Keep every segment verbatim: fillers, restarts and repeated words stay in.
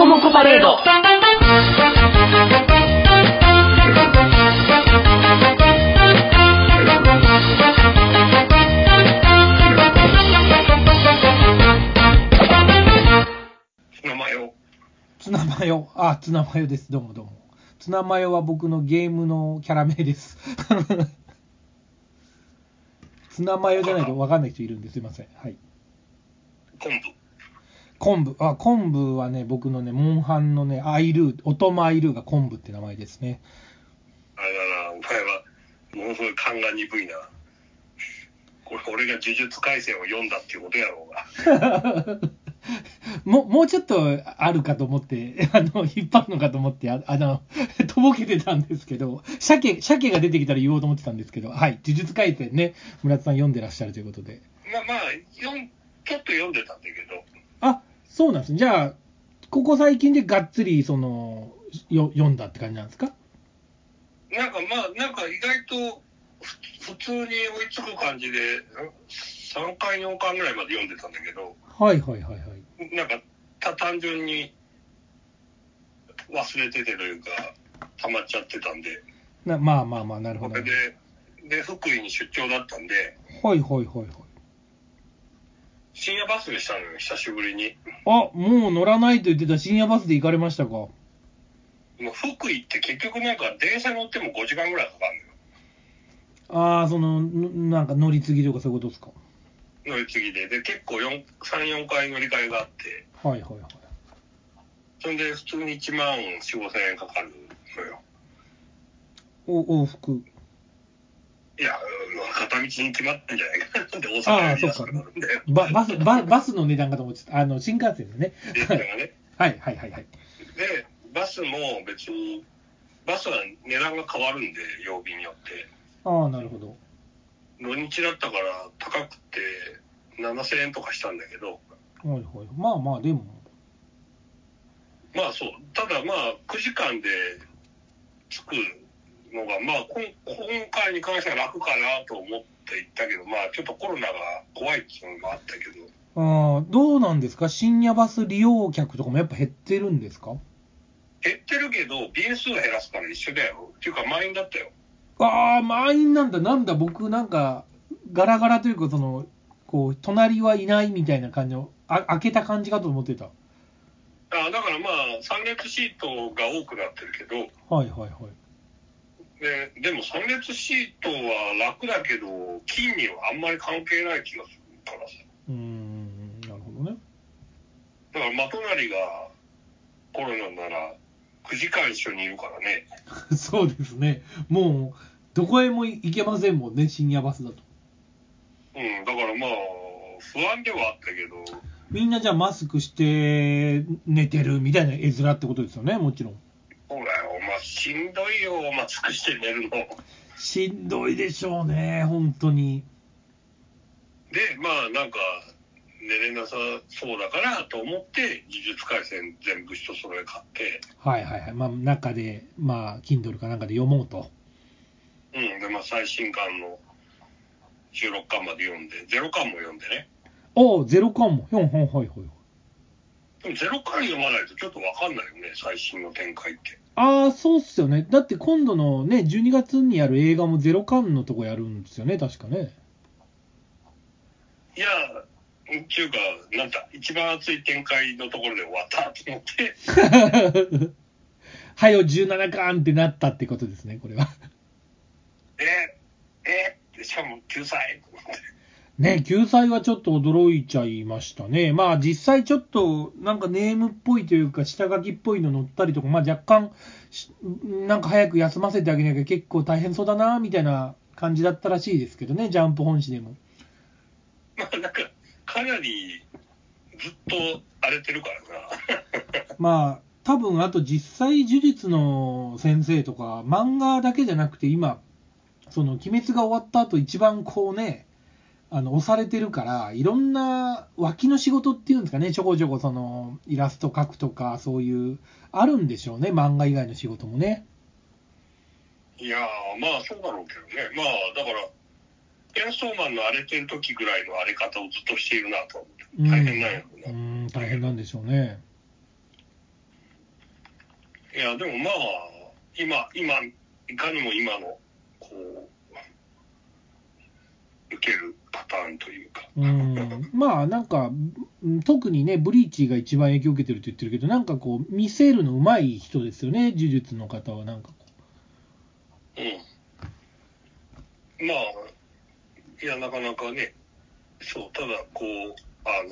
コモコパレード。 ツナマヨ。 ツナマヨ。あ、ツナマヨです。どうもどうも。ツナマヨは僕のゲームのキャラ名です。ツナマヨじゃないと分かんない人いるんですいません。はい。 昆布。 昆布。あ、昆布はね、僕のね、モンハンのね、アイルー、オトマアイルーが昆布って名前ですね。 あれだな、お前は、ものすごい勘が鈍いな。これ、俺が呪術廻戦を読んだっていうことやろうが。 も, もうちょっとあるかと思って、あの、引っ張るのかと思って、あ, あの、とぼけてたんですけど、鮭、鮭が出てきたら言おうと思ってたんですけど、はい、呪術廻戦ね、村田さん読んでらっしゃるということで。 まあまあ、読んちょっと読んでたんだけど。 あ、そうなんです。じゃあ、ここ最近でがっつり、その、よ読んだって感じなんですか？ なんかまあ、なんか意外と、普通に追いつく感じで、さんかい、よんかいぐらいまで読んでたんだけど、 はいはいはいはい。 なんか、た単純に忘れててというか、溜まっちゃってたんで、 なまあまあまあ、なるほど。 これで、で、福井に出張だったんで、 はいはいはいはい。 深夜バスでしたのよ、久しぶりに。 あ、もう乗らないと言ってた深夜バスで行かれましたか？ もう福井って結局なんか電車乗ってもごじかんぐらいかかるのよ。 ああ、その、なんか乗り継ぎとかそういうことですか？ 乗り継ぎで。で、結構さん、よんかい乗り換えがあって。 はいはいはい。 それで普通にいちまんよん、ごせんえんかかるのよ。 お往復。 いや、片道に決まってんじゃないかな。なんで大阪より安くなるんだよ。 バ, バ, スバ, バスの値段かと思ってた。あの、新幹線でね。 電車がね。 はいはいはいはい。 で、バスも別に、バスは値段が変わるんで、曜日によって。 ああ、なるほど。 土日だったから高くてななせんえんとかしたんだけど。 はいはい。まあまあ、でも。 まあそう。ただまあ、くじかんで着くのが、まあ、今回に関しては楽かなと思って行ったけど、まあ、ちょっとコロナが怖いっていうのもあったけど。 ああ、どうなんですか？深夜バス利用客とかもやっぱ減ってるんですか？ 減ってるけど、便数を減らすから一緒だよ。っていうか、満員だったよ。 ああ、満員なんだ。なんだ、僕なんか、ガラガラというか、その、こう、隣はいないみたいな感じの、あ開けた感じかと思ってた。 あだからまあ、さん列シートが多くなってるけど、 はいはいはい。 で, でもさん列シートは楽だけど、金にはあんまり関係ない気がするからさ。 うーん、なるほどね。 だから、まとなりがコロナならくじかん一緒にいるからね。 そうですね。もう、どこへも行けませんもんね、深夜バスだと。 うん、だからまあ、不安ではあったけど。 みんなじゃあマスクして寝てるみたいな絵面ってことですよね、もちろん。 そうだよ、まあ、しんどいよ、マスクして寝るの。 しんどいでしょうね、本当に。 で、まあ、なんか、寝れなさそうだからと思って、呪術廻戦全部一揃え買って。 はいはいはい。まあ、中で、まあ、Kindle かなんかで読もうと。 うん、で、まあ、最新刊のじゅうろっかんまで読んで、ゼロかんも読んでね。 おお、ゼロかんも。よん、はいはいはい。 でもゼロかん読まないとちょっとわかんないよね、最新の展開って。 ああ、そうっすよね。だって今度のね、じゅうにがつにやる映画もゼロかんのとこやるんですよね、確かね。 いや、っていうか、なんだ、一番熱い展開のところで終わったと思って。 はよじゅうななかんってなったってことですね、これは。 え、えって、しかも救済と思って。 ね、救済はちょっと驚いちゃいましたね。まあ実際ちょっとなんかネームっぽいというか下書きっぽいの載ったりとか、まあ若干なんか早く休ませてあげなきゃ結構大変そうだなみたいな感じだったらしいですけどね、ジャンプ本誌でも。 まあなんかかなりずっと荒れてるからな。 まあ多分あと実際呪術の先生とか漫画だけじゃなくて今その鬼滅が終わった後一番こうね、あの押されてるからいろんな脇の仕事っていうんですかね、ちょこちょこそのイラスト描くとかそういうあるんでしょうね、漫画以外の仕事もね。 いやーまあそうだろうけどね。まあだからチェンソーマンの荒れてる時ぐらいの荒れ方をずっとしているなと思って。大変なんやろうな。 うん、うん大変なんでしょうね。 いや、でもまあ、今、今、いかにも今の、こう、受けるパターンというか。 うん、まあなんか、特にね、ブリーチが一番影響を受けてるって言ってるけど、なんかこう、見せるの上手い人ですよね、呪術の方は、なんかこう。うん。まあ、いや、なかなかね、そう、ただ、こう、あ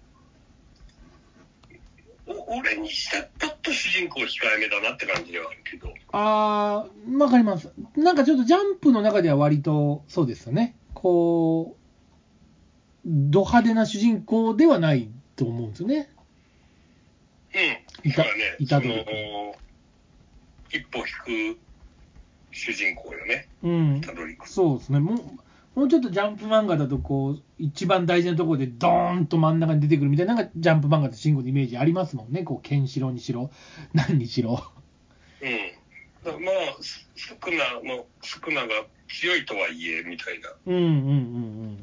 の、お俺にしたらちょっと主人公控えめだなって感じではあるけど。 あー、わかります。なんかちょっとジャンプの中では割と、そうですよね。こう、ド派手な主人公ではないと思うんですよね。 うん。 いた、 そうだね。 いたというか。 一歩引く主人公よね。 うん。 たどりく。 そうですね。もう、もうちょっとジャンプ漫画だと、こう、一番大事なところでドーンと真ん中に出てくるみたいなのが、ジャンプ漫画って慎吾のイメージありますもんね。こう、ケンシロウにしろ、何にしろ。 うん。だまあ、スクナの、スクナが強いとはいえ、みたいな。 うんうんうんうん。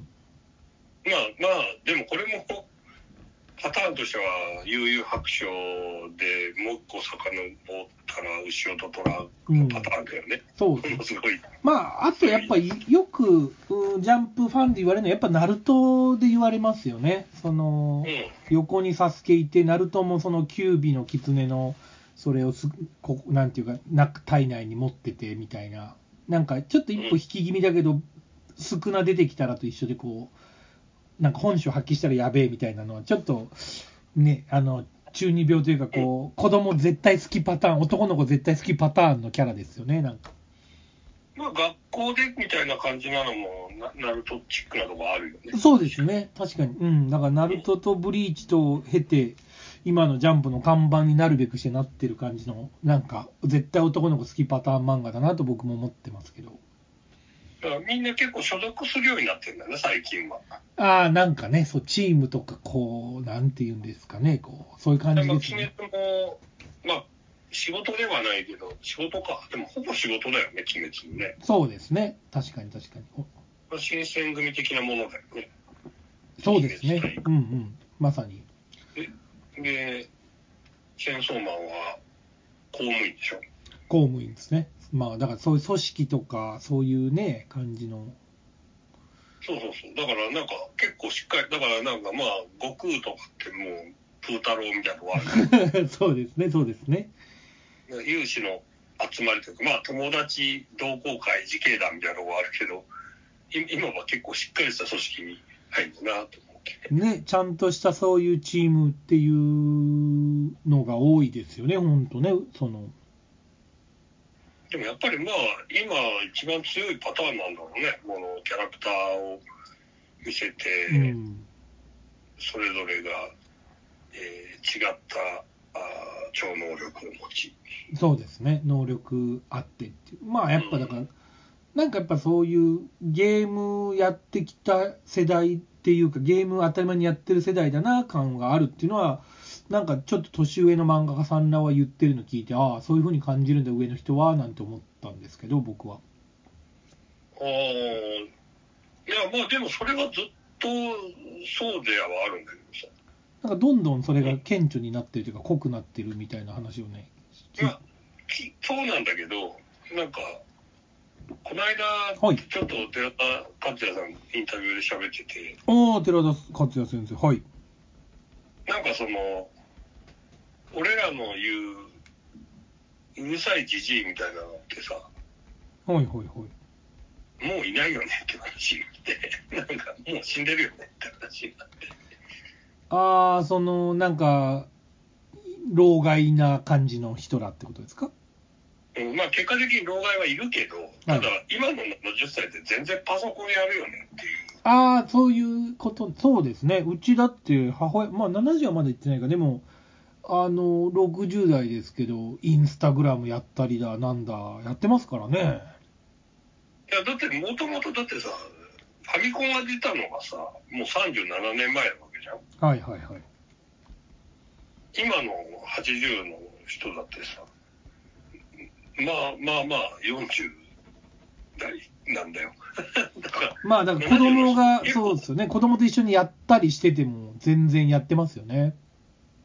まあまあ、でもこれも、パターンとしては、悠々白書でもう一個遡ったら、牛尾と虎のパターンだよね。 うん、そうですね。 すごい。 まあ、あとやっぱり、よく、うん、ジャンプファンで言われるのは、やっぱナルトで言われますよね。その、 うん、 横にサスケいて、ナルトもそのキュービの狐の、それをすこなんていうか、な体内に持っててみたいな、なんかちょっと一歩引き気味だけど、少な出てきたらと一緒で、こう、なんか本性発揮したらやべえみたいなのは、ちょっと、ね、あの、中二病というか、こう、子供絶対好きパターン、男の子絶対好きパターンのキャラですよね、なんか。 まあ、学校でみたいな感じなのも、なナルトチックなとこあるよね。 そうですね、確かに。うん、だから、ナルトとブリーチと経て、今のジャンプの看板になるべくしてなってる感じの、なんか、絶対男の子好きパターン漫画だなと僕も思ってますけど。 だからみんな結構所属するようになってるんだね、最近は。 ああ、なんかね、そう、チームとか、こう、なんていうんですかね、こう、そういう感じですね。 まあ、鬼滅も、まあ、仕事ではないけど、仕事か。でも、ほぼ仕事だよね、鬼滅もね。 そうですね、確かに確かに。 まあ、新選組的なものだよね。 そうですね、うんうん、まさに。 で、でチェーンソーマンは公務員でしょ。 公務員ですね。まあ、だからそういう組織とか、そういうね、感じの。 そうそうそう。だからなんか結構しっかり、だからなんかまあ、悟空とかってもう、プー太郎みたいなとこあるそうですね、そうですね。 有志の集まりというか、まあ友達同好会自警団みたいなとこあるけど、今は結構しっかりした組織に入るなと思ってね、ちゃんとしたそういうチームっていうのが多いですよね、本当ね、その。 でもやっぱりまあ、今一番強いパターンなんだろうね。このキャラクターを見せて、うん、それぞれが、えー、違ったあ超能力を持ち。 そうですね、能力あってっていう。まあやっぱだから、うん、なんかやっぱそういうゲームやってきた世代っていうか、ゲーム当たり前にやってる世代だな感があるっていうのは、なんかちょっと年上の漫画家さんらは言ってるの聞いて、ああ、そういう風に感じるんだ、上の人は、なんて思ったんですけど、僕は。 ああ、いや、まあでもそれはずっとそうではあるんだけどさ。 なんかどんどんそれが顕著になってるというか、濃くなってるみたいな話をね。 まあ、そうなんだけど、なんか、この間、 はい、 ちょっと寺田克也さんインタビューで喋ってて。 ああ、寺田克也先生、はい。 なんかその、俺らの言う、うるさいじじいみたいなのってさ、 はいはいはい。 もういないよねって話で、なんかもう死んでるよねって話になって。 ああ、その、なんか、老害な感じの人らってことですか？ うん、まあ結果的に老害はいるけど、ただ今のじゅっさいって全然パソコンやるよねっていう。 ああ、そういうこと、そうですね。うちだって母親、まあななじゅうはまだ言ってないか、でも、あの、ろくじゅう代ですけど、インスタグラムやったりだ、なんだ、やってますからね。 いや、だってもともとだってさ、ファミコンが出たのがさ、もうさんじゅうななねんまえなわけじゃん。 はいはいはい。 今のはちじゅうの人だってさ、まあまあまあよんじゅう代なんだよ。だからまあだから子供が、そうですよね。子供と一緒にやったりしてても全然やってますよね。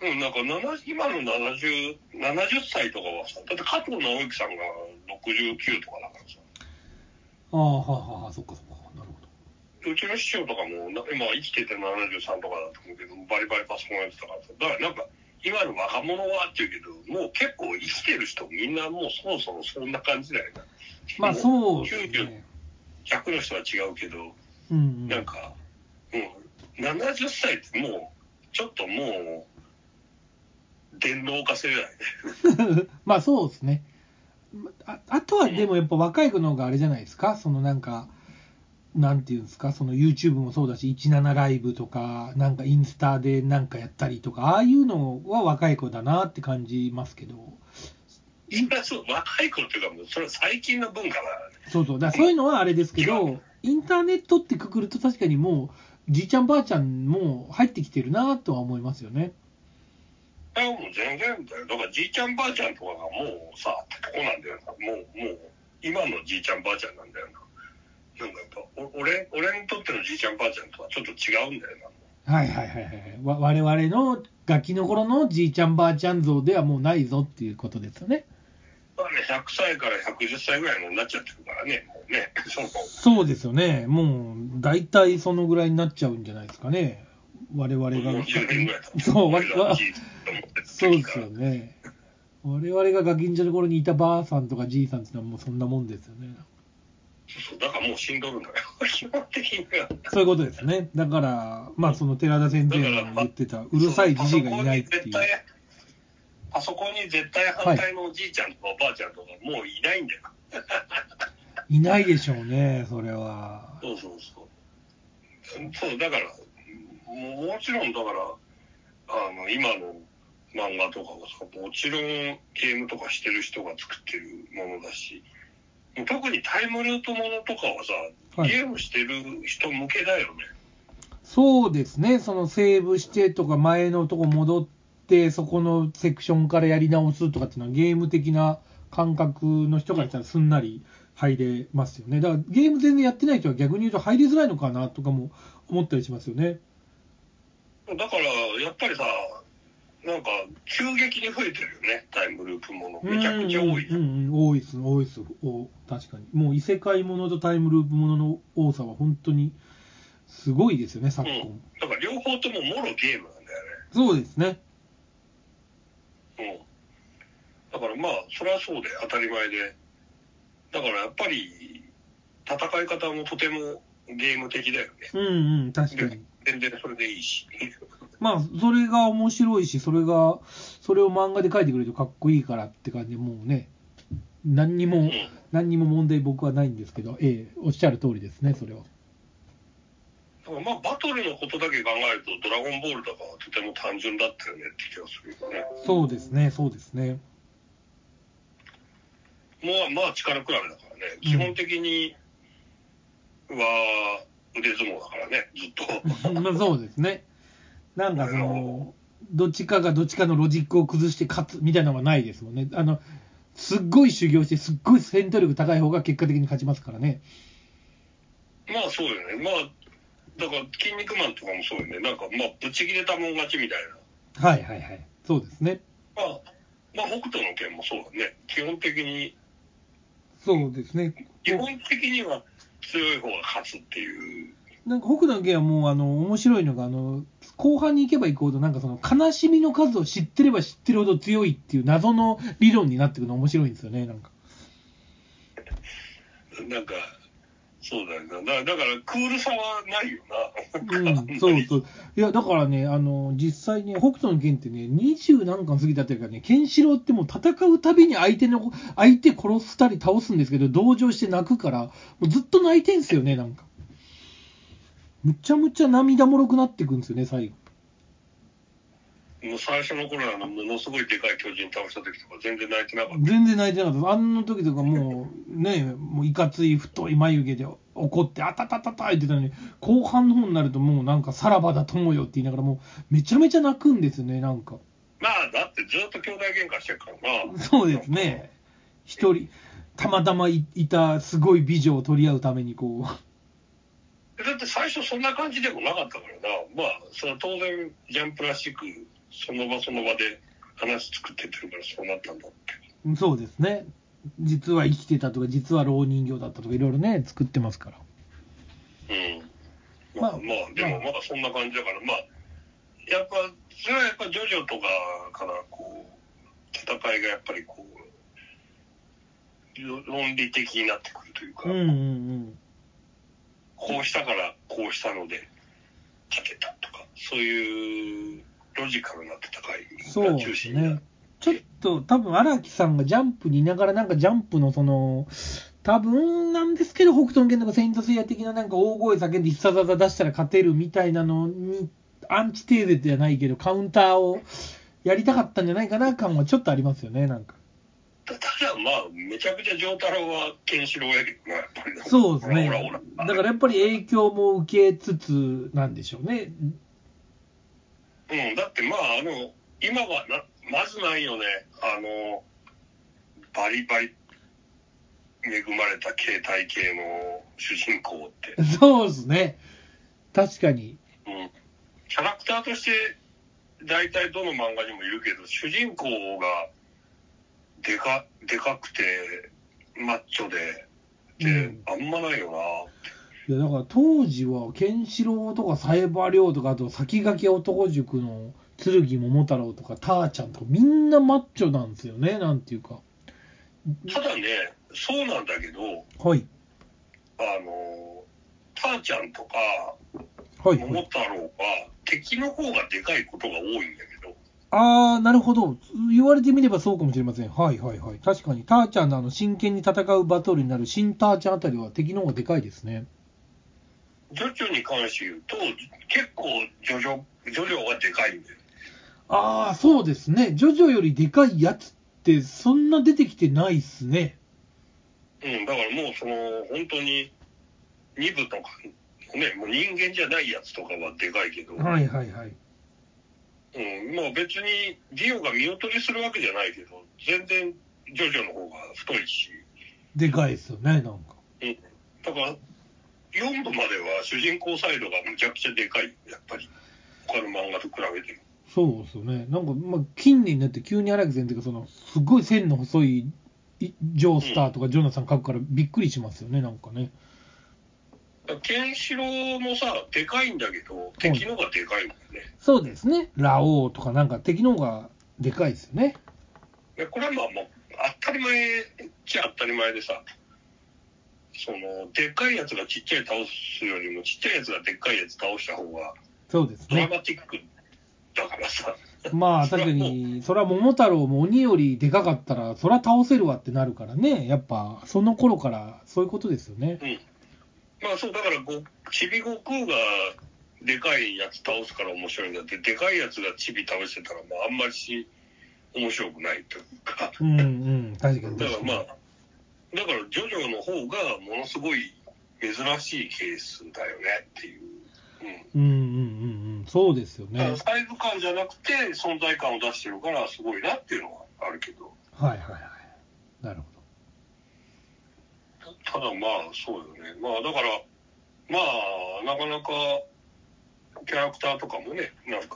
うん、なんかなな今のななじゅう、ななじゅっさいとかはさ、だって加藤直之さんがろくじゅうきゅうとかだからさ。 ああ、はあはあ、そっかそっか。なるほど。 うちの師匠とかも、な今生きててななじゅうさんとかだと思うけど、バリバリパソコンやってたからさ。だからなんか、今の若者はって言うけど、もう結構生きてる人みんなもうそろそろそんな感じだよな。 まあそうですきゅうじゅう、 ね。 ひゃくの人は違うけど、 うんうん、 なんか、うん、ななじゅっさいってもう、ちょっともう、電脳化世代で。 まあそうですね。あ, あとはでもやっぱ若い子の方があれじゃないですか、そのなんか、なんていうんですか、その YouTube もそうだし、じゅうななライブとか、なんかインスタでなんかやったりとか、ああいうのは若い子だなって感じますけど。 そう若い子っていうか、もうそれは最近の文化だからね。 そうそう、だからそういうのはあれですけど、インターネットってくくると確かにもう、じいちゃんばあちゃんも入ってきてるなとは思いますよね。 いや、もう全然だよ。だからじいちゃんばあちゃんとかがもうさ、ってとこなんだよな。もう、もう、今のじいちゃんばあちゃんなんだよな。なんかやっぱ、お俺、俺にとってのじいちゃんばあちゃんとはちょっと違うんだよな。はいはいはいはい。わ我々のガキの頃のじいちゃんばあちゃん像ではもうないぞっていうことですよね。 まあね、ひゃくさいからひゃくじゅっさいぐらいのになっちゃってるからね、もうね。そうそうですよね。もう、大体そのぐらいになっちゃうんじゃないですかね。我々が。 もうじゅうねんぐらいだ。 そう、わわじいそうですよね。我々がガキンチョの頃にいたばあさんとかじいさんっていうのはもうそんなもんですよね。 そうだからもう死んどるんだよ。基本的には。 そういうことですね。だから、まあその寺田先生の言ってた、うるさいじじいがいないっていう。 パソコンに絶対反対のおじいちゃんとかおばあちゃんとかもういないんだよ。 いないでしょうね、それは。 そうそうそう。そう、だから、ももちろんだから、あの、今の漫画とかはさ、もちろんゲームとかしてる人が作ってるものだし、特にタイムループものとかはさ、 はい、 ゲームしてる人向けだよね。 そうですね、そのセーブしてとか前のとこ戻って、そこのセクションからやり直すとかっていうのはゲーム的な感覚の人からしたらすんなり入れますよね。だからゲーム全然やってない人は逆に言うと入りづらいのかなとかも思ったりしますよね。 だから、やっぱりさ、なんか、急激に増えてるよね、タイムループもの。めちゃくちゃ多い。 うんうんうん、多いです、多いです。お確かに。もう異世界ものとタイムループものの多さは本当にすごいですよね、昨今。うん、 だから両方とももろゲームなんだよね。 そうですね。 うん。だからまあ、それはそうで当たり前で。だからやっぱり、戦い方もとてもゲーム的だよね。 うんうん、確かに。 全然それでいいし。 まあ、それが面白いし、それが、それを漫画で描いてくれるとかっこいいからって感じで、もうね、何にも、うん、何にも問題僕はないんですけど、ええ、おっしゃる通りですね、それは。 まあ、バトルのことだけ考えると、ドラゴンボールとかはとても単純だったよねって気がするよね。 そうですね、そうですね。 もう、まあ、力比べだからね。基本的には腕相撲だからね、ずっと。 まあ、そうですね。なんかその、どっちかがどっちかのロジックを崩して勝つみたいなのはないですもんね。あの、すっごい修行して、すっごい戦闘力高い方が結果的に勝ちますからね。 まあそうよね。まあ、だから、筋肉マンとかもそうよね。なんか、まあ、ぶち切れたもん勝ちみたいな。はいはいはい。そうですね。 まあ、まあ、北斗の拳もそうだね。基本的に。 そうですね。 基本的には強い方が勝つっていう。 なんか北斗の拳はもう、あの、面白いのが、あの、後半に行けば行くほど、なんかその、悲しみの数を知ってれば知ってるほど強いっていう謎の理論になってくるの面白いんですよね、なんか。 なんか、そうだよな。だから、クールさはないよな。うん、そうそう。いや、だからね、あの、実際ね、北斗の拳ってね、二十何巻過ぎたっていうかね、ケンシロウってもう戦うたびに相手の、相手殺したり倒すんですけど、同情して泣くから、もうずっと泣いてんすよね、なんか。むちゃむちゃ涙もろくなっていくんですよね、最後。 もう最初の頃はものすごいでかい巨人倒した時とか全然泣いてなかった。 全然泣いてなかった。あんな時とかもうね、もういかつい太い眉毛で怒って、あたたたた言ってたのに、後半の方になるともうなんかさらばだ友よって言いながらもうめちゃめちゃ泣くんですよね、なんか。 まあ、だってずっと兄弟喧嘩してるからな。 そうですね。一人、たまたま い, いたすごい美女を取り合うためにこう。 だって最初そんな感じでもなかったからな。まあ、その当然ジャンプらしくその場その場で話作ってってるからそうなったんだって。 そうですね。実は生きてたとか、実は老人形だったとか、いろいろね、作ってますから。 うん。まあ、まあ、まあ、でもまだそんな感じだから、まあ、やっぱ、それはやっぱジョジョとかからこう、戦いがやっぱりこう、論理的になってくるというか、 うんうんうん、 こうしたからこうしたので勝てたとか、そういうロジカルな戦いが中心になる。 ちょっと多分荒木さんがジャンプにいながらなんかジャンプのその多分なんですけど北斗の拳とかセイントセイヤ的ななんか大声叫んで必殺技出したら勝てるみたいなのにアンチテーゼじゃないけどカウンターをやりたかったんじゃないかな感はちょっとありますよね。なんかただまあめちゃくちゃ丈太郎はケンシロウやけどな、やっぱり。 そうですね。だからやっぱり影響も受けつつなんでしょうね。 うん、だってまああの今はなまずないよね、あのバリバリ恵まれた形態系の主人公って。 そうですね、確かに、 うん、キャラクターとして大体どの漫画にもいるけど、主人公がでかでかくてマッチョでってあんまないよな、 うん、いやだから当時はケンシロウとかサイバーリョウとか、あと先駆け男塾の剣桃太郎とかターちゃんとかみんなマッチョなんですよね。なんていうか、 ただね、そうなんだけど、 はい、 あのターちゃんとかはい、 桃太郎は敵の方がでかいことが多いんだけど。 ああ、なるほど。言われてみればそうかもしれません。はいはいはい。確かに、ターちゃんのあの真剣に戦うバトルになる新ターちゃんあたりは敵の方がでかいですね。 ジョジョに関して言うと、結構ジョジョ、ジョジョがでかいんだよ。 ああ、そうですね。ジョジョよりでかいやつってそんな出てきてないっすね。 うん、だからもうその、本当に、に部とか、ね、もう人間じゃないやつとかはでかいけど。 はいはいはい。 うん、まあ別にディオが見劣りするわけじゃないけど、全然ジョジョの方が太いし。 でかいですよね、なんか。 うん。だから、よん部までは主人公サイドがむちゃくちゃでかい、やっぱり。他の漫画と比べても。 そうですよね。なんか、まあ、近年になって急に荒木先生が、その、すごい線の細いジョースターとかジョナサン書くからびっくりしますよね、なんかね。 ケンシロウもさ、でかいんだけど、敵のがでかいんだよね。 そうですね。ラオウとかなんか敵の方がでかいですよね。 これはまあもう当たり前っちゃ当たり前でさ、そのでっかいやつがちっちゃい倒すよりもちっちゃいやつがでっかいやつ倒した方がそうですね。 ドラマティックだからさ。 まあ確かに、それは桃太郎も鬼よりでかかったら、それは倒せるわってなるからね。やっぱその頃からそういうことですよね。 うん。まあそうだからごちび悟空がでかいやつ倒すから面白いんだって、でかいやつがちび倒してたらまああんまりし面白くないというか。 うんうん確かに確かに。 だからまあだからジョジョの方がものすごい珍しいケースだよねっていう。 うんうんうんうん、そうですよね。 サイズ感じゃなくて存在感を出してるからすごいなっていうのはあるけど。 はいはいはい。なるほど。ただまあそうよね。まあだからまあなかなかキャラクターとかもね、なんか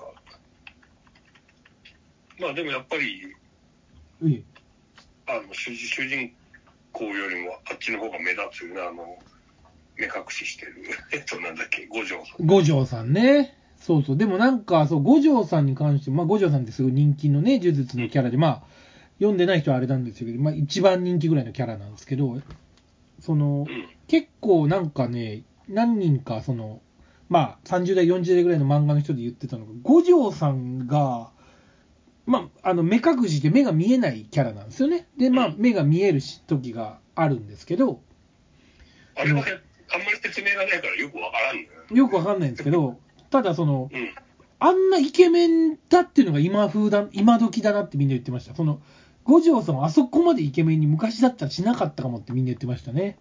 まあでもやっぱり、 うん、 あの主主人公よりもあっちの方が目立つよね。あの目隠ししてるえっとなんだっけ、五条さん。 五条さんね。そうそう。でもなんか、そう、五条さんに関して、まあ五条さんってすごい人気のね、呪術のキャラで、まあ、読んでない人はあれなんですけど、まあ一番人気ぐらいのキャラなんですけど、その、 うん、 結構なんかね、何人か、その、まあさんじゅう代、よんじゅう代ぐらいの漫画の人で言ってたのが、五条さんが、まあ、あの目隠しで目が見えないキャラなんですよね。で、まあ、目が見える時があるんですけど、 あれはあんまり説明がないからよくわからんのよ。 よくわかんないんですけど、ただその、 うん、 あんなイケメンだっていうのが今風だ、今時だなってみんな言ってました。その、五条さんはあそこまでイケメンに昔だったらしなかったかもってみんな言ってましたね。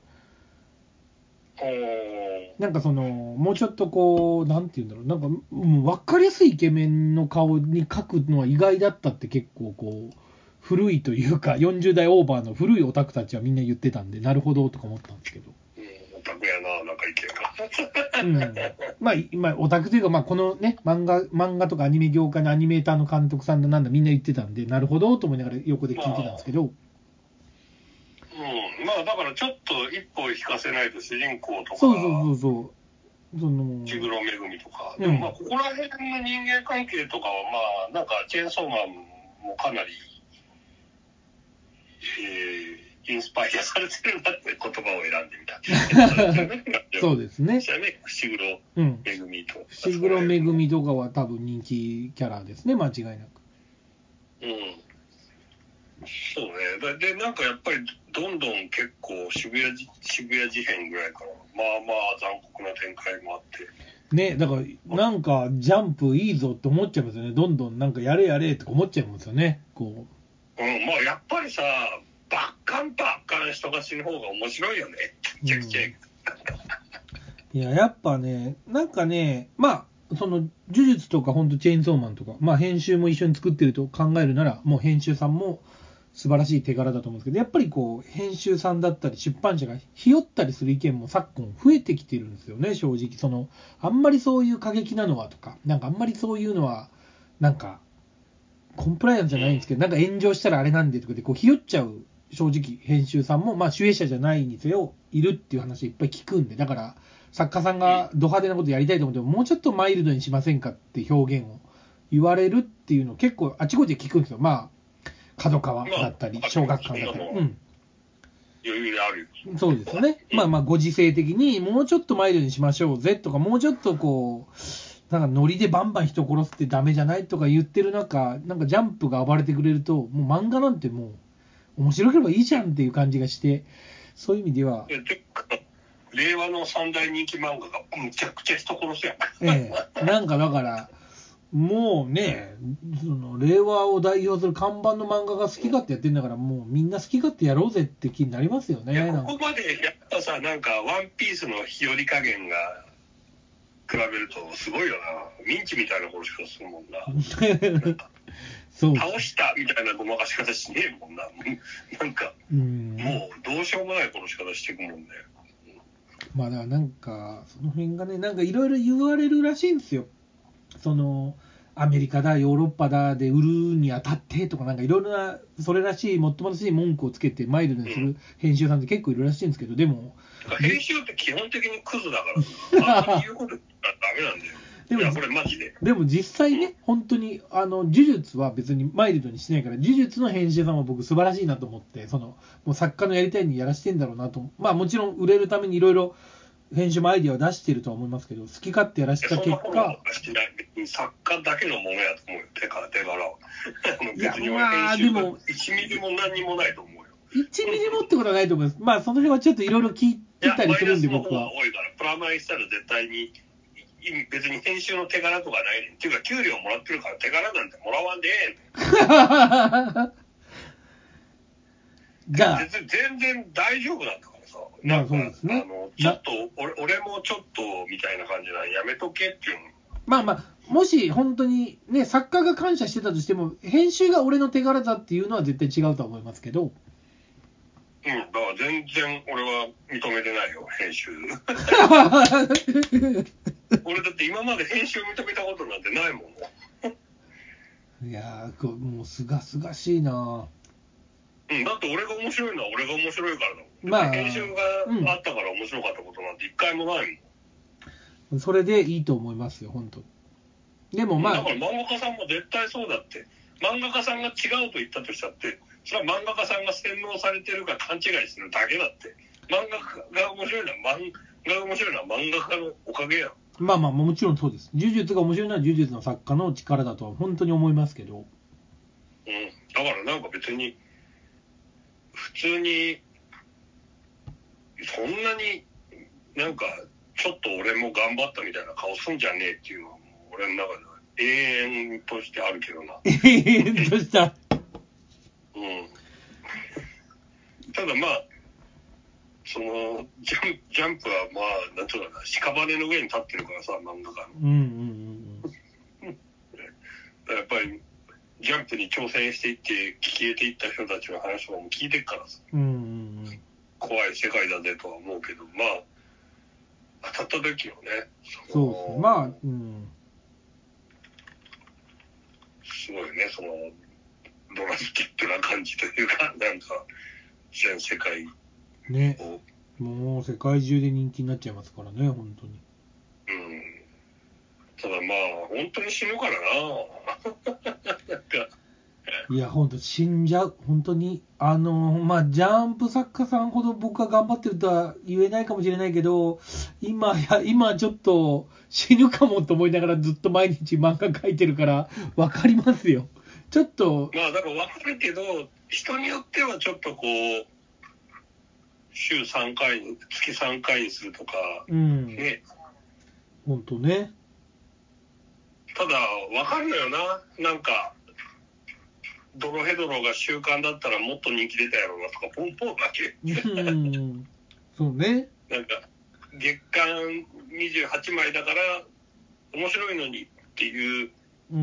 なんかその、もうちょっとこう、なんていうんだろう、なんか、もう分かりやすいイケメンの顔に描くのは意外だったって結構こう、古いというか、よんじゅう代オーバーの古いオタクたちはみんな言ってたんで、なるほどとか思ったんですけど。 うん、オタクやな、ななんか意見が。 うん。まあ、今、オタクというか、まあ、このね、漫画、漫画とかアニメ業界のアニメーターの監督さんだなんだみんな言ってたんで、なるほどと思いながら横で聞いてたんですけど。 まあ、うん。まあ、だからちょっと一歩引かせないと主人公とか。 そうそうそうそう。その。 石黒めぐみとか。 うん、 でもまあ、ここら辺の人間関係とかは、まあ、なんか、チェーンソーマンもかなり、えー、インスパイアされてるなって言葉を選んでみた。 そうですね。 伏黒めぐみと。 伏黒めぐみとかは多分人気キャラですね、間違いなく。 うん。そうね。で、なんかやっぱりどんどん結構渋谷じ、渋谷事変ぐらいから、まあまあ残酷な展開もあって。 ね、だからなんかジャンプいいぞって思っちゃいますよね。どんどんなんかやれやれとか思っちゃいますよね。こう。うん、まあやっぱりさ、バッカンバッカン人が死ぬ方が面白いよね。めちゃくちゃ。 うん、いや、やっぱね、なんかね、まあ、その、呪術とかほんとチェーンソーマンとか、まあ編集も一緒に作ってると考えるなら、もう編集さんも素晴らしい手柄だと思うんですけど、やっぱりこう、編集さんだったり出版社がひよったりする意見も昨今増えてきてるんですよね、正直。その、あんまりそういう過激なのはとか、なんかあんまりそういうのは、なんか、コンプライアンスじゃないんですけど、なんか炎上したらあれなんでとかで、こう、ひよっちゃう、正直、編集さんも、まあ、主演者じゃないにせよ、いるっていう話いっぱい聞くんで、だから、作家さんがド派手なことやりたいと思っても、もうちょっとマイルドにしませんかって表現を言われるっていうのを結構あちこちで聞くんですよ。まあ、角川だったり、小学館だったり。うん。 余裕である。 そうですね。まあまあ、ご時世的に、もうちょっとマイルドにしましょうぜとか、もうちょっとこう、なんかノリでバンバン人殺すってダメじゃないとか言ってる中、なんかジャンプが暴れてくれると、もう漫画なんてもう面白ければいいじゃんっていう感じがして、そういう意味では。 令和の三大人気漫画がむちゃくちゃ人殺すやん。 ええ。なんかだから、もうね、その令和を代表する看板の漫画が好き勝手やってんだから、もうみんな好き勝手やろうぜって気になりますよね。 いやここまでやったさ、なんかワンピースの日和加減が比べるとすごいよな。ミンチみたいな殺し方するもんな。そう倒したみたいなごまかし方しねえもんな。なんか、うんもうどうしようもない殺し方していくもんね。 まあだからなんか、その辺がね、なんかいろいろ言われるらしいんですよ。その、アメリカだ、ヨーロッパだで売るにあたってとか、なんかいろいろな、それらしい、もっともらしい文句をつけてマイルドにする編集さんって結構いるらしいんですけど、でも。 編集って基本的にクズだから、あんまり言うこと言ったらダメなんだよ。でもいやこれマジで。 でも実際ね、本当に、あの、呪術は別にマイルドにしないから、呪術の編集さんは僕素晴らしいなと思って、その、もう作家のやりたいにやらしてんだろうなと。まあもちろん売れるためにいろいろ編集もアイディアを出しているとは思いますけど、好き勝手やらした結果。 作家だけのものやと思うよ、手から手柄は。 いや、まあでも。 いちミリも何にもないと思うよ。 いちミリもってことはないと思います。まあその辺はちょっといろいろ聞いてたりするんで、僕は。 多いから、プラマイしたら絶対に。別に編集の手柄とかないねん。っていうか、給料もらってるから手柄なんてもらわんでええねん。じゃあ。全然大丈夫なんだからさ。 まあそうですね。 あの、ちょっと俺、俺もちょっとみたいな感じなのやめとけっていうの。 まあまあ、もし本当にね、作家が感謝してたとしても、編集が俺の手柄だっていうのは絶対違うとは思いますけど。 うん、だから全然俺は認めてないよ、編集。俺だって今まで編集を認めたことなんてないもん。いやー、もうすがすがしいな。 うん、だって俺が面白いのは俺が面白いからだもん。まあ、編集があったから面白かったことなんて一回もないもん。それでいいと思いますよ、本当に。でもまあ。 だから漫画家さんも絶対そうだって。漫画家さんが違うと言ったとしたって、それは漫画家さんが洗脳されてるか勘違いしてるだけだって。漫画が面白いのは漫画が面白いのは漫画家のおかげやん。 まあまあ、もちろんそうです。呪術が面白いのは呪術の作家の力だとは本当に思いますけど。 うん。だからなんか別に、普通に、そんなになんか、ちょっと俺も頑張ったみたいな顔すんじゃねえっていうのは、もう俺の中では永遠としてあるけどな。 永遠とした。 うん。ただまあ、そのジャン、ジャンプはまあ、なんていうのかな、屍の上に立ってるからさ、漫画家の。 うんうんうん。 やっぱり、ジャンプに挑戦していって消えていった人たちの話とかも聞いてるからさ、 うんうんうん、 怖い世界だねとは思うけど、まあ当たった時のね、 そうですね。まあ、うん。 すごいね、その、ドラスティックな感じというか、なんか、全世界を。 ね。もう世界中で人気になっちゃいますからね、本当に。 うん。ただまあ、本当に死ぬからな。なんか。 いや、本当死んじゃう。本当に。あの、まあ、ジャンプ作家さんほど僕が頑張ってるとは言えないかもしれないけど、今、や今ちょっと死ぬかもと思いながらずっと毎日漫画描いてるから、わかりますよ。ちょっと。 まあ、だからわかるけど、人によってはちょっとこう、週さんかいに、月さんかいにするとか、 うん。 ね。 本当ね。 ただ、わかるのよな。なんか、ドロヘドロが週刊だったらもっと人気出たやろうなとか、ポンポンだけ。 うん。そうね。 なんか、月間にじゅうはちまいだから、面白いのにっていう、 うん。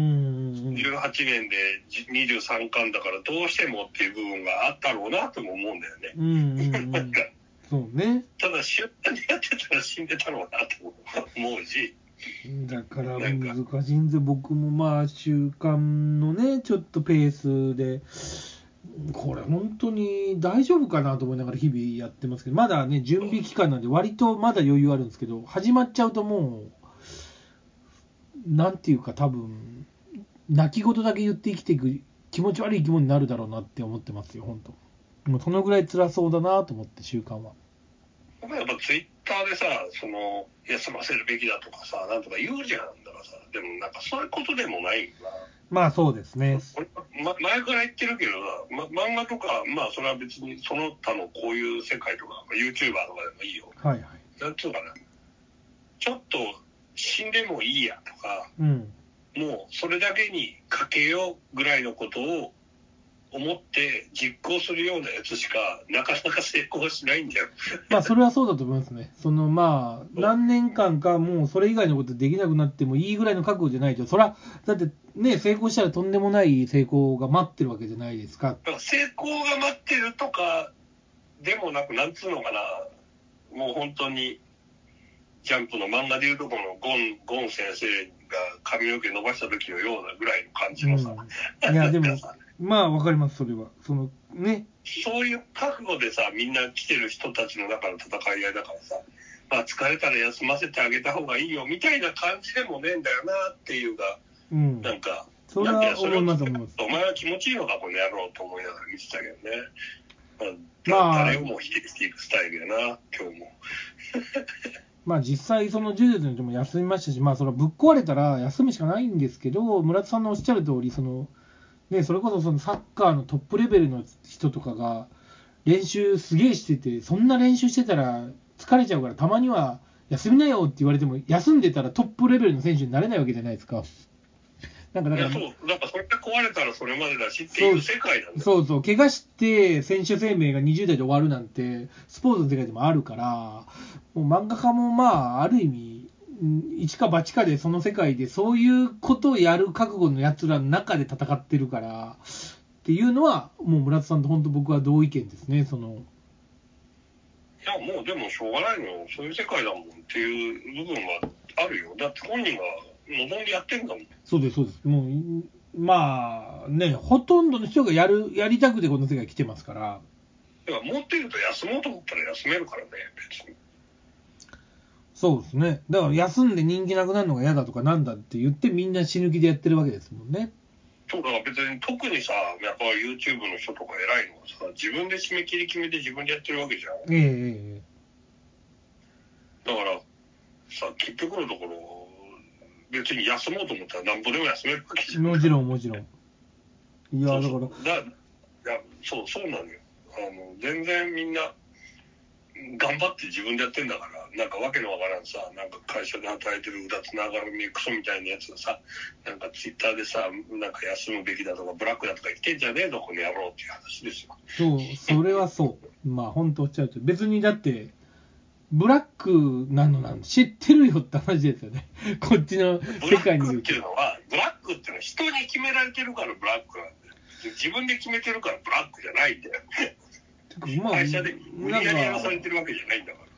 じゅうはちねんでにじゅうさんかんだからどうしてもっていう部分があったろうなとも思うんだよね。 うんうんうん。なんかそうね。 ただ、週刊でやってたら死んでたろうなと思うし。 だから難しいんですよ、僕もまあ、週間のね、ちょっとペースで、これ、本当に大丈夫かなと思いながら日々やってますけど、まだね、準備期間なんで、割とまだ余裕あるんですけど、始まっちゃうともう、なんていうか、多分泣き言だけ言って生きていく、気持ち悪い生き物になるだろうなって思ってますよ、本当。もうそのぐらい辛そうだなと思って、週間は。 やっぱツイッターでさ、その、休ませるべきだとかさ、なんとか言うじゃん。だからさ、でもなんかそういうことでもないんだ。 まあそうですね。 ま、前から言ってるけどさ、ま、漫画とか、まあそれは別にその他のこういう世界とか、YouTuber とかでもいいよ。 はいはい。 なんつうかな。ちょっと死んでもいいやとか、 うん、 もうそれだけにかけようぐらいのことを思って実行するようなやつしかなかなか成功しないんだよ。 まあそれはそうだと思いますね。そのまあ何年間かもうそれ以外のことできなくなってもいいぐらいの覚悟じゃないと、そらだってね、成功したらとんでもない成功が待ってるわけじゃないですか。 だから成功が待ってるとかでもなく、なんつうのかな、もう本当にジャンプの漫画でいうとこのゴンゴン先生が髪の毛伸ばした時のようなぐらいの感じのさ、 うん、いやでもまあわかります、それは。そのね、 そういう覚悟でさ、みんな来てる人たちの中の戦い合いだからさ、まあ、疲れたら休ませてあげた方がいいよみたいな感じでもねえんだよなっていうか、 うん、 なんか、 それは思います思います。 お前は気持ちいいのかこの野郎と思いながら見てたけどね。 まあ、 誰をも否定していくスタイルやな、今日も。 まあ実際、その呪術の人も休みましたし、まあそれはぶっ壊れたら休むしかないんですけど、村田さんのおっしゃる通り、そのね、それこそそのサッカーのトップレベルの人とかが練習すげえしてて、そんな練習してたら疲れちゃうから、たまには休みなよって言われても、休んでたらトップレベルの選手になれないわけじゃないですか。なんかだから、 いやそう、だからそれが壊れたらそれまでだしっていう世界なんだよ。 そうそう、怪我して選手生命がにじゅう代で終わるなんて、スポーツの世界でもあるから、もう漫画家もまあ、ある意味、一か八かでその世界でそういうことをやる覚悟のやつらの中で戦ってるからっていうのは、もう村田さんと本当僕は同意見ですね。そのいやもうでもしょうがないのよ、そういう世界だもんっていう部分はあるよ。だって本人が望んでやってんだもん。 そうですそうです。もうまあね、ほとんどの人がやるやりたくてこの世界来てますから。 だから持ってると休もうと思ったら休めるからね、別に。 そうですね。だから休んで人気なくなるのが嫌だとかなんだって言ってみんな死ぬ気でやってるわけですもんね。 そうだから別に特にさ、やっぱ YouTube の人とか偉いのはさ、自分で締め切り決めて自分でやってるわけじゃん。 ええだからさ、結局のところ、別に休もうと思ったらなんぼでも休めるわけじゃん。 もちろんもちろん。いや、だから。 そうそうだいやそう、そうなのよ。あの、全然みんな、頑張って自分でやってんだから、なんかわけのわからんさ、なんか会社で働いてるうだつながらみクソみたいなやつがさ、なんかツイッターでさ、なんか休むべきだとか、ブラックだとか言ってんじゃねえぞ、この野郎っていう話ですよ。 そう、それはそう。まあ、本当おっしゃると。別にだって、ブラックなのなん知ってるよって話ですよね。こっちの世界にいる。 ブラックっていうのは、ブラックっていうのは人に決められてるからブラックなんだよ。自分で決めてるからブラックじゃないんだよ。まあ、会社で無理やりやらされてるわけじゃないんだから。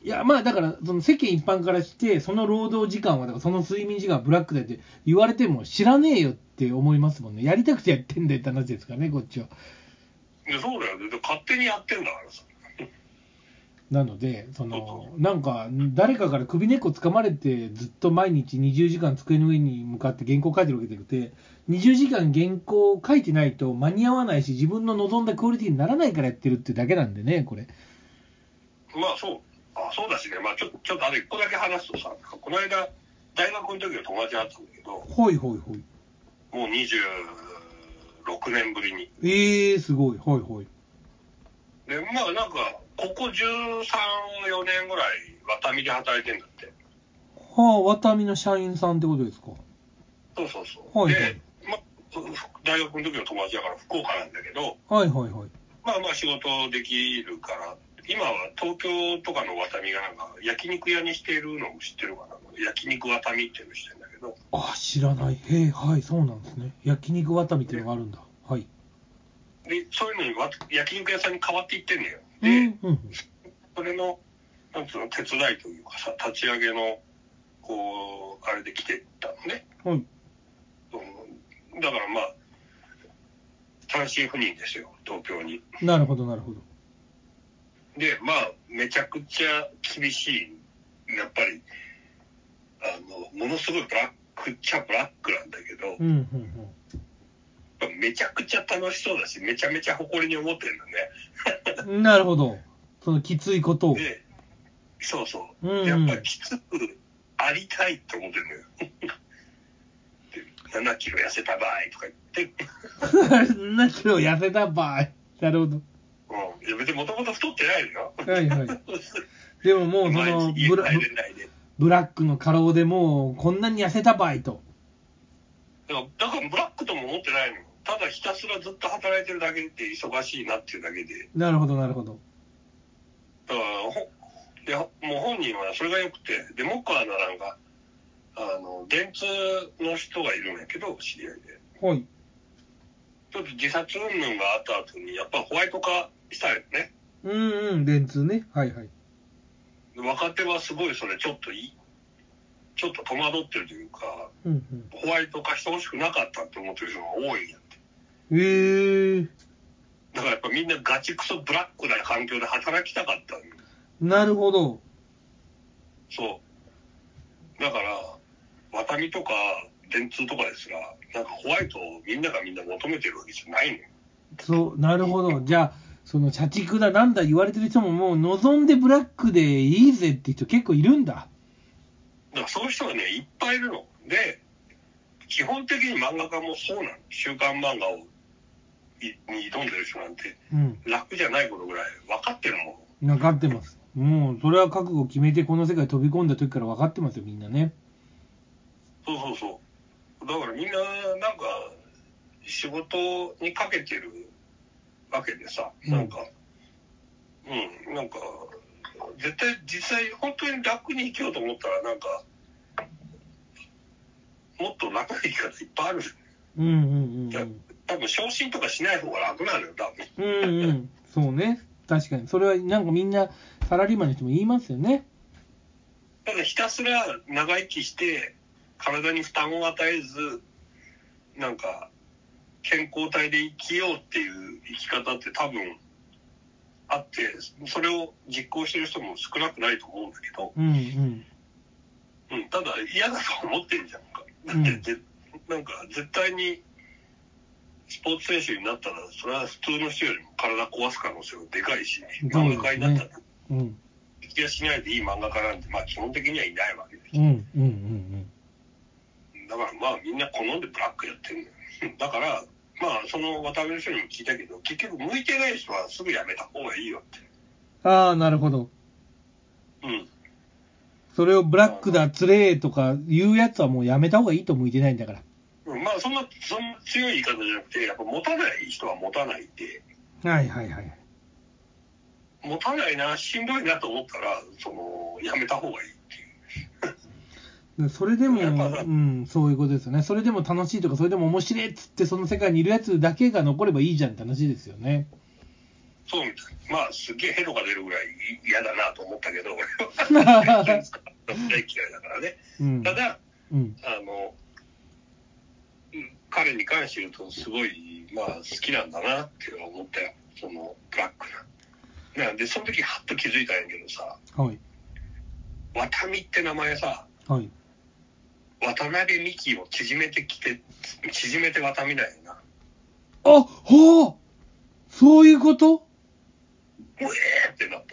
いや、まあだから、その世間一般からして、その労働時間は、だからその睡眠時間はブラックだって言われても知らねえよって思いますもんね。やりたくてやってんだよって話ですからね、こっちは。 いや、そうだよね。で勝手にやってんだからさ。 なので、その、なんか、誰かから首根っこ掴まれて、ずっと毎日にじゅうじかん机の上に向かって原稿書いてるわけじゃなくて、にじゅうじかん原稿を書いてないと間に合わないし、自分の望んだクオリティにならないからやってるってだけなんでね、これ。 まあそう。あ、そうだしね。まあちょちょっとあと一個だけ話すとさ、この間、大学の時の友達だったんだけど、 ほいほいほい。 もうにじゅうろくねんぶりに。 ええー、すごい。ほいほい。 で、まあなんか、ここじゅうさん、よねんぐらい、ワタミで働いてんだって。 はあ、ワタミの社員さんってことですか。 そうそうそう。 はいはい、 で、まあ、大学の時の友達だから福岡なんだけど、 はいはいはい。 まあまあ仕事できるから、今は東京とかのワタミがなんか焼肉屋にしているのも知ってるかな。焼肉ワタミっていうのしてるんだけど。 あ、知らない。へえ、はい、そうなんですね。焼肉ワタミっていうのがあるんだ。はい。 で、そういうのにわ焼肉屋さんに変わっていってんのよ。 で、うんうん、 それの、なんつうの、手伝いというかさ、立ち上げの、こう、あれで来てたのね。 はい。 だからまあ、単身赴任ですよ、東京に。 なるほど、なるほど。 で、まあ、めちゃくちゃ厳しい、やっぱり、あの、ものすごいブラックっちゃブラックなんだけど、 うんうんうん、めちゃくちゃ楽しそうだし、めちゃめちゃ誇りに思ってるんだね。なるほど。そのきついことを。 で、そうそう。 うんうん、 やっぱりきつくありたいと思ってるのよ。ななキロ痩せた場合とか言って。 ななキロ痩せた場合。なるほど。 うん。いや別にもともと太ってないのよ。 はいはい。でももうそのブラ、ブラックの過労でもうこんなに痩せた場合と。 だからだからブラックとも思ってないのよ。ただひたすらずっと働いてるだけで忙しいなっていうだけで。 なるほどなるほど。 だからほでもう本人はそれが良くて、でもっかはなんかあの電通の人がいるんやけど知り合いで。 はい。 ちょっと自殺云々があった後にやっぱホワイト化したよね。 うんうん、電通ね。はいはい。 若手はすごいそれちょっといい。ちょっと戸惑ってるというか、うんうん、ホワイト化してほしくなかったって思ってる人が多いんやって。 へえー。 だからやっぱみんなガチクソブラックな環境で働きたかったんよ。 なるほど。 そう。だから、ワタミとか電通とかですら、なんかホワイトをみんながみんな求めてるわけじゃないのよ。 そう、なるほど。じゃあ、その社畜だなんだ言われてる人ももう望んでブラックでいいぜって人結構いるんだ。 だからそういう人がね、いっぱいいるの。で、基本的に漫画家もそうなの。週刊漫画をに挑んでる人なんて、うん、楽じゃないことぐらい分かってるもん。分かってます。もう、それは覚悟を決めてこの世界飛び込んだ時から分かってますよ、みんなね。 そうそうそう。だからみんな、なんか、仕事にかけてるわけでさ、なんか、うん、うん、なんか、絶対、実際、本当に楽に生きようと思ったら、なんか、もっと楽な生き方いっぱいある。 うんうんうん、うん。 多分、昇進とかしない方が楽なのよ、多分。 うんうん。そうね。確かに。それは、なんかみんな、サラリーマンの人も言いますよね。 ただ、ひたすら長生きして、体に負担を与えず、なんか、健康体で生きようっていう生き方って多分、あって、それを実行してる人も少なくないと思うんだけど、 うんうんうん、ただ嫌だと思ってんじゃんか。だって、うん、なんか絶対にスポーツ選手になったら、それは普通の人よりも体壊す可能性がでかいし、漫画家になったら、うん、生きやしないでいい漫画家なんて、まあ基本的にはいないわけですよ。うんうんうんうん、だからまあみんな好んでブラックやってるんだよ。だから、まあその渡辺の人にも聞いたけど、結局向いてない人はすぐやめた方がいいよって。 ああ、なるほど。うん。それをブラックだ、つれーとか言うやつはもうやめた方がいいと向いてないんだから。 うん、まあそんな、そんな強い言い方じゃなくて、やっぱ持たない人は持たないで。 はいはいはい。 持たないな、しんどいなと思ったら、その、やめた方がいいっていう。それでも、うん、そういうことですよね。それでも楽しいとか、それでも面白いっつって、その世界にいるやつだけが残ればいいじゃんって話ですよね。 そうみたい。まあ、すげえヘロが出るぐらい嫌だなと思ったけど、俺は。大嫌いだからね。うん、ただ、うん、あの、彼に関して言うと、すごい、まあ、好きなんだなって思ったよ。その、ブラックな。なんで、その時、はっと気づいたんやけどさ、はい。ワタミって名前さ、はい。渡辺美希を縮めてきて、縮めてワタミなんやな。 あ、はあ、そういうこと？ おえーってなった。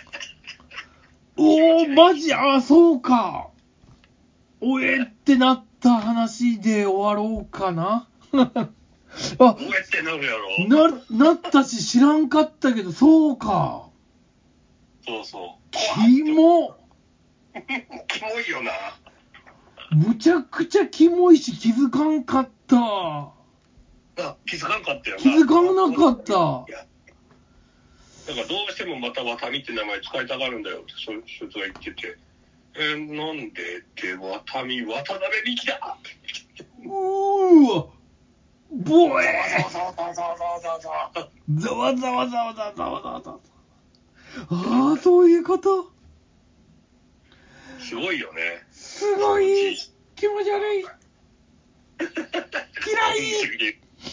おー、マジ、あ、そうか。おえってなった話で終わろうかな。 あ、おえってなるやろ。 な、なったし知らんかったけど、そうか。 そうそう。 キモ。 キモいよな。 むちゃくちゃキモいし気づかんかった。あ、 気づかんかったよな。 気づかなかった。 だからどうしてもまたワタミって名前使いたがるんだよってそそいつが言ってて、えー、なんでってワタミ渡辺美希だって。 うーわ、ボエーざわざわざわざわざわざわざわざわざわざわざわ。 ああ、そういうこと。 すごいよね。 すごい気持ち悪い。嫌い。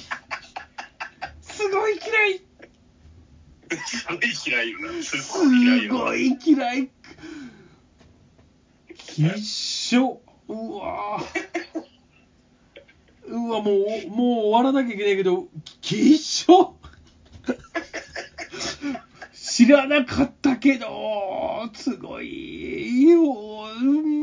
すごい嫌い。 すごい嫌いよな。すごい嫌いよ。 すごい嫌い。きっしょ。うわうわ、もう、もう終わらなきゃいけないけど、きっしょ。知らなかったけど、すごいよ。